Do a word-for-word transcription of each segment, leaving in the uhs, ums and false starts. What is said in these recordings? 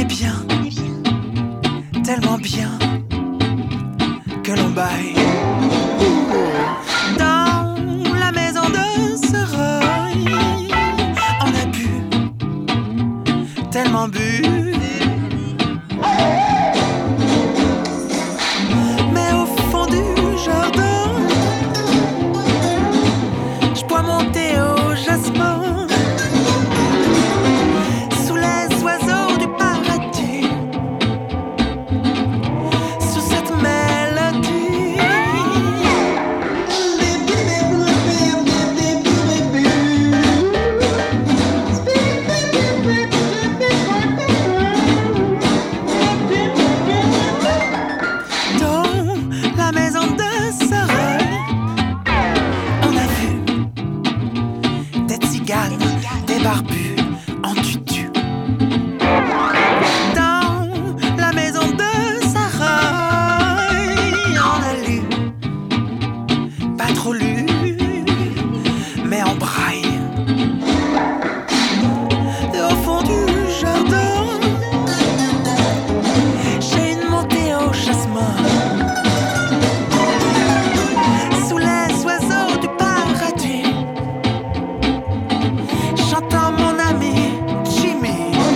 bien, tellement bien que l'on baille. Dans la maison de Serail, on a bu, tellement bu. Mais au fond du jardin, je bois mon thé au jasmin. Sous les oiseaux du paradis, sous cette mélodie. Dans la maison de Serail, on a vu des tziganes, des barbus en tutu. Dans la maison de Serail, on a lu, pas trop lu, mais en braille. Et au fond du jardin, j'ai une montée au jasmin. Sous les oiseaux du paradis, j'entends mon ami Jimmy.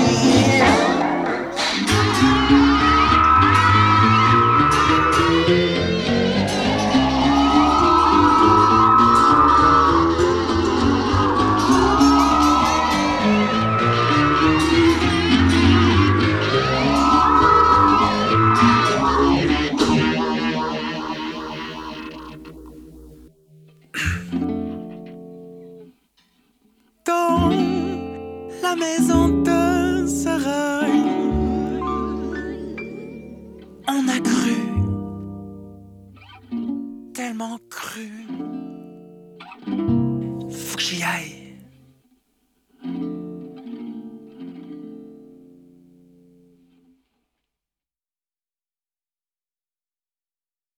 Dans la maison de Serail, on a cru, tellement cru.